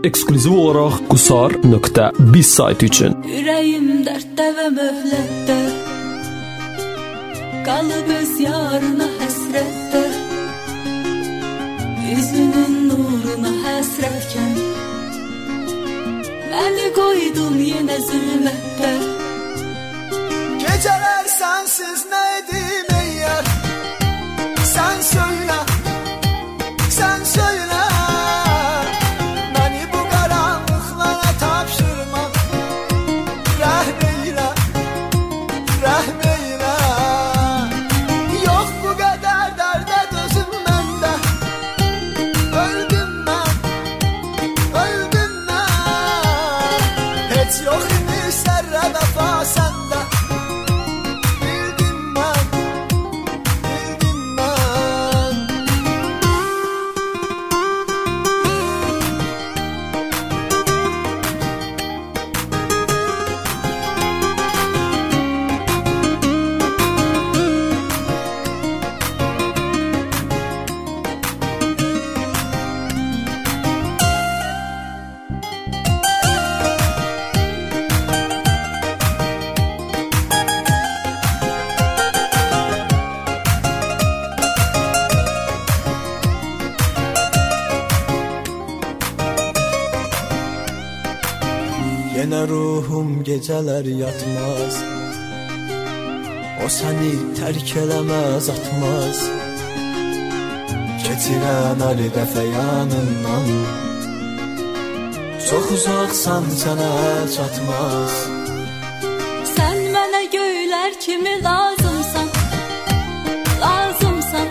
ekskluziv olaraq qusar.biz saytı üçün. Ürəyim dərddə və möhlətdə, qalıb öz yarına həsrətdə, üzünün nuruna həsrətkən, məni qoydun yenə zülmətdə. Gecələr sənsiz nə edim ey yar, sən söylə, sən söylə, məni bu qaranlıqlara tapşırma, rəhm eylə, rəhm eylə. Yox bu qədər dərdə dözüm məndə, öldüm mən, öldüm mən. Heç yox imiş zərrə vəfa səndə, bildim mən, bildim mən. Yenə ruhum gecələr yatmaz, o səni tərk eləməz, atmaz. Keçirən əli dəfə yanından, çox uzaqsan sənə çatmaz. Sən mənə göylər kimi lazımsan, lazımsan,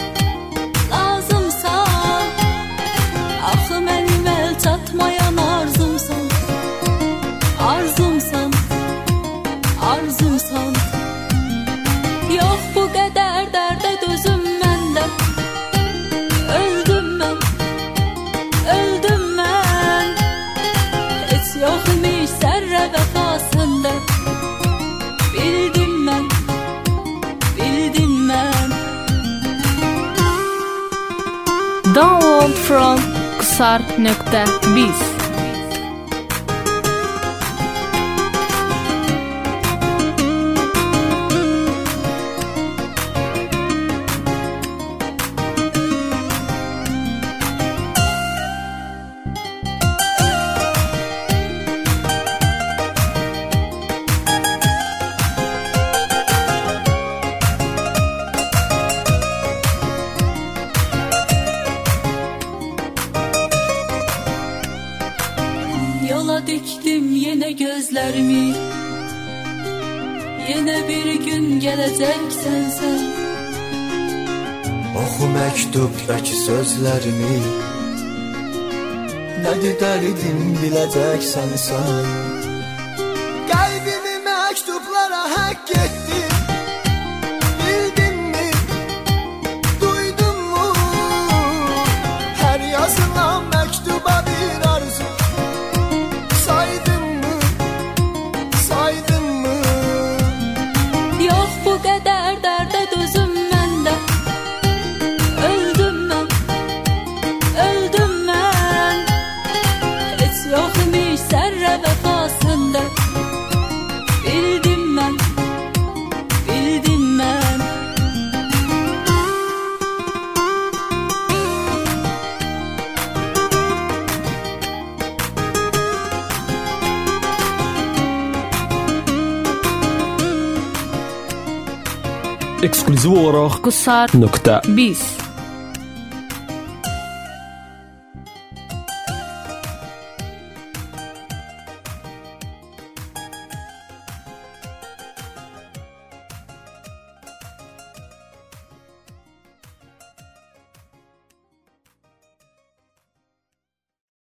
lazımsan. Axı mənim əl çatmayan arzumsan, arzumsan, arzumsan. Yox bu qədər dərdə dözüm məndə, öldüm mən, öldüm mən. Heç yox imiş zərrə vəfa səndə, bildim mən, bildim mən. Download from qusar.biz. Yola dikdim yenə gözlərimi, yenə bir gün gələcəksən sən. Oxu məktubdakı sözlərimi, nədir dərdim biləcəksən sən. Qəlbimi məktublara həkk etdim, bildinmi, duydunmu? Hər yazılan məktuba bir arzu, saydınmı, saydınmı? Yox bu qədər dərdə dözüm məndə, öldüm mən, öldüm mən. Heç yox imiş zərrə vəfa səndə, bildim mən, bildim mən. Ekskluziv olaraq qusar.biz.